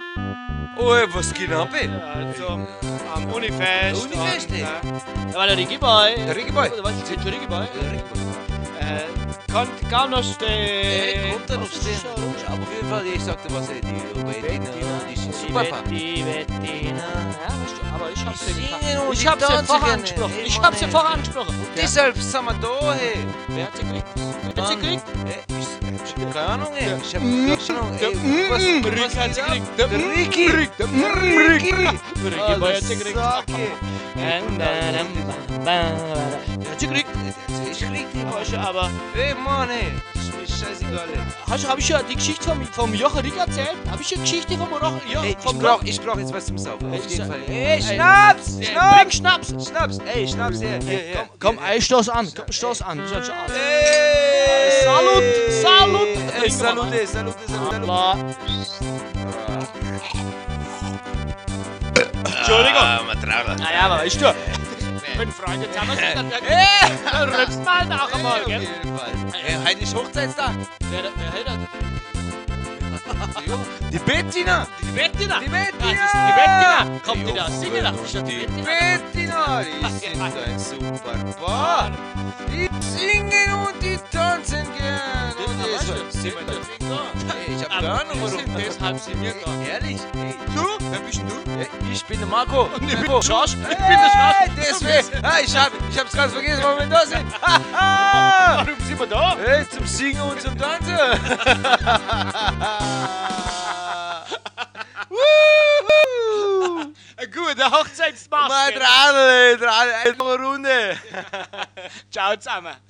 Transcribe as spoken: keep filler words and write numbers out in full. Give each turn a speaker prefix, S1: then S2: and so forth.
S1: Oh, was geht ab?
S2: Also, am Unifest.
S1: Unifest,
S2: und,
S1: ey.
S2: äh, Da war der Ricky Boy.
S1: Der Ricky Boy.
S2: Was ist der Ricky Boy?
S1: Der Ricky Boy.
S2: Äh, kann kaum noch stehen.
S1: Ey, kommt da noch stehen. Aber auf jeden Fall, ich sagte was, ey, die Bettina, die sind super.
S2: Die Bettina. Ja, weißt du, aber ich hab's ja
S1: Singen
S2: getan.
S1: und
S2: Ich
S1: die
S2: hab's ja
S1: tanzen
S2: vorher
S1: gerne.
S2: angesprochen.
S1: Ey,
S2: Ich
S1: Mann,
S2: hab's ja
S1: ey.
S2: vorher angesprochen.
S1: Deshalb sind wir da, hey.
S2: Wer hat sie gekriegt? Wer hat sie gekriegt?
S1: Ey, ich, ich hab keine Ahnung, ey. Ich hab keine Ahnung, ey. Was,
S2: Der Ricky
S1: was
S2: hat
S1: geht
S2: sie
S1: ab?
S2: gekriegt.
S1: Der Ricky. Der Ricky.
S2: Der Ricky Boy hat sie gekriegt.
S1: Sag ich.
S2: Der hat sie gekriegt.
S1: Ich krieg die mal.
S2: Weißt du, aber
S1: Ey, Mann, ey. Das ist mir scheißegal, ey.
S2: hast, hab ich ja die Geschichte vom, vom Jochen Rick erzählt? Hab ich ja die Geschichte vom Jochen ja,
S1: Ey,
S2: vom
S1: ich brauch, ich brauch jetzt was zum Saufen. Auf jeden Fall. Ey,
S2: Ey,
S1: Schnaps!
S2: Ey,
S1: Schnaps!
S2: Bring Schnaps!
S1: Schnaps! Ey, Schnaps, hier, hier, hier.
S2: Komm, ey, stoß an, komm, stoß an. Das ist schon alles.
S1: Ey!
S2: Salut, salut!
S1: Ey, salute, salute, salute.
S2: Allah. Entschuldigung.
S1: Ah, Matraga.
S2: Naja, aber weißt du, wenn Freunde zusammen sind, dann
S1: Ey!
S2: dann rübst mal nach einmal,
S1: Auf
S2: gell?
S1: jeden Fall. Ey, heute ist Hochzeitstag.
S2: Wer, wer hält das?
S1: Die Bettina!
S2: Die Bettina!
S1: Die
S2: Ja,
S1: Bettina!
S2: das ist die Bettina! Kommt die da singen? Das ist ja die
S1: Die
S2: Bettina!
S1: Bettina! Die sind ein super Paar. Die singen und die tanzen gern. Und
S2: Ja, weißt du,
S1: die
S2: sind wir deswegen da?
S1: Ey, ich hab
S2: Aber
S1: keine Ahnung,
S2: wir
S1: warum.
S2: sind deshalb sind wir da.
S1: Ehrlich? Ey,
S2: Du? Wer bist denn du?
S1: ey, ich bin der Marco.
S2: Und ich bin der Schorsch. Ich bin der Schorsch.
S1: Hey, deswegen. Ah, ich, hab, ich hab's ganz vergessen, warum wir da sind. Haha!
S2: Warum sind wir da?
S1: Hey, zum Singen und zum Tanzen. Wuhu!
S2: Ein guter Hochzeitsmarsch.
S1: Mal dran, ey, dran, eine Runde.
S2: Ciao zusammen.